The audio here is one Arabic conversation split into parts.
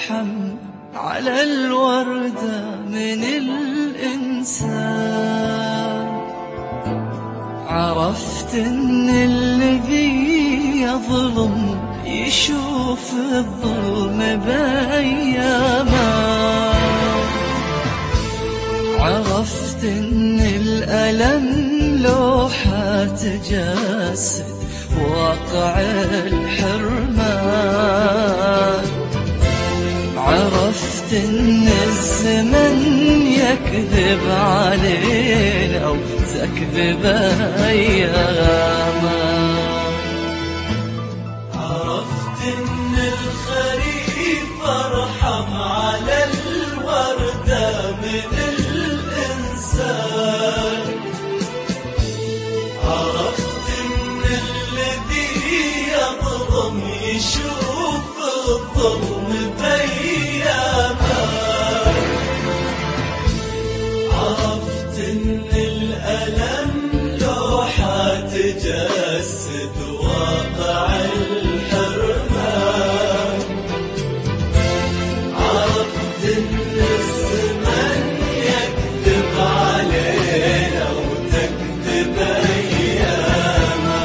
أرحم على الوردة من الإنسان. عرفت إن الذي يظلم يشوف الظلم بأيامه. عرفت إن الألم لوحة تجسد واقع الحرمان. عرفت إن الزمن يكذب علينا وتكذب أيامه. عرفت إن الخريف أرحم على الوردة من الإنسان. عرفت إن الذي يظلم يشوف الظلم بأيامه. عرفت إن الألم لوحة تجسد واقع الحرمان. عرفت إن الزمن يكذب علينا وتكذب أيامه.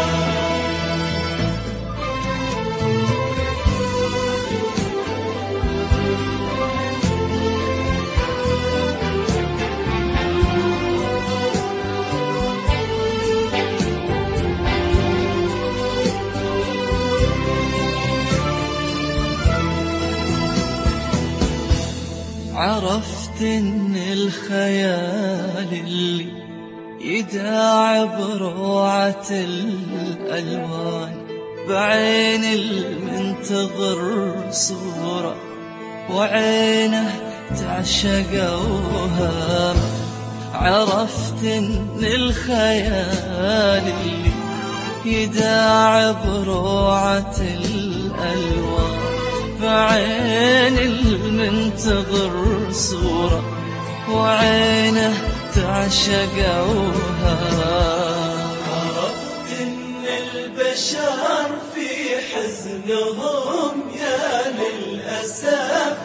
عرفت إن الخيال اللي يداعب بروعة الألوان بعين المنتظر صورة وعينه تعشق أوهام. عرفت إن الخيال اللي يداعب بروعة الألوان بعين المنتظر صورة وعينه تعشق أوهام. عرفت إن البشر في حزنهم يا للأسف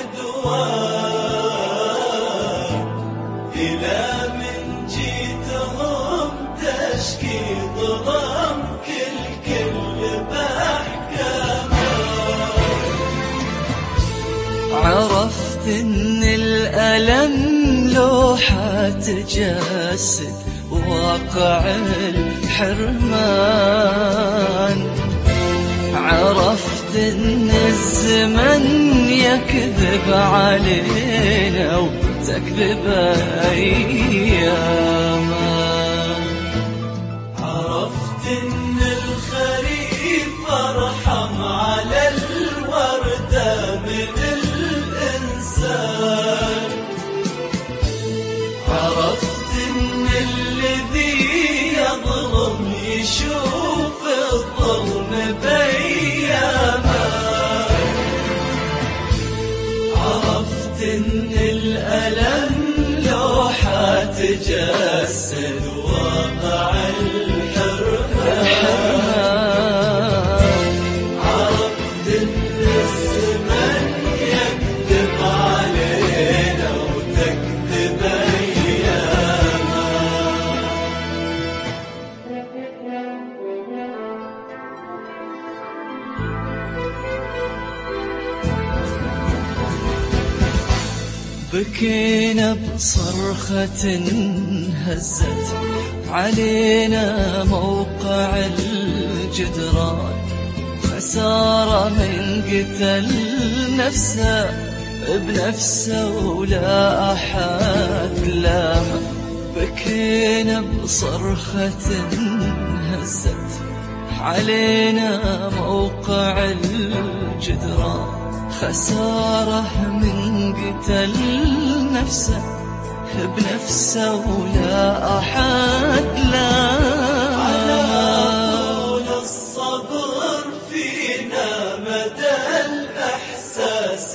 عدوان. إلى من جيتهم تشكي ظلم كل بأحكامه. عرفت إن الألم لوحة تجسد واقع الحرمان. عرفت إن الزمن يكذب علينا وتكذب أيامه. عرفت إن الخريف أرحم على الوردة من الإنسان. عرفت إن الذي يظلم يشوف الظلم بأيامه. عرفت إن الألم لوحة تجسد واقع الحرمان. عرفت إن الزمن يكذب علينا وتكذب أيامه. بكينا بصرخة هزت علينا موقع الجدران. خسارة من قتل نفسه بنفسه ولا أحد لامه. بكينا بصرخة هزت علينا موقع الجدران. خسارة من قتل نفسه بنفسه ولا أحد لامه. على طول الصبر فينا مدى الإحساس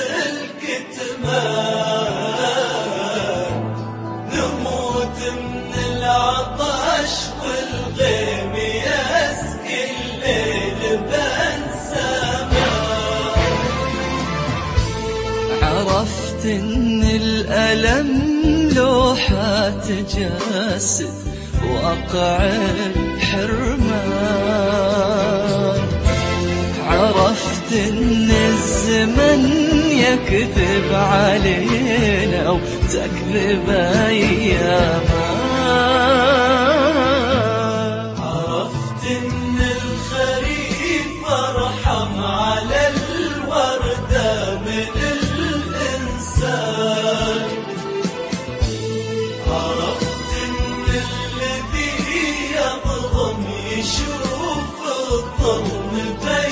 بالكتمان. نموت من العطش والغيم يسقي الليل بأنسامه. الألم لوحة تجسد واقع الحرمان. عرفت ان الزمن يكذب علينا وتكذب ايامه. عرفت ان الخريف ارحم على الوردة من الانسان. عرفت ان الذي يظلم يشوف الظلم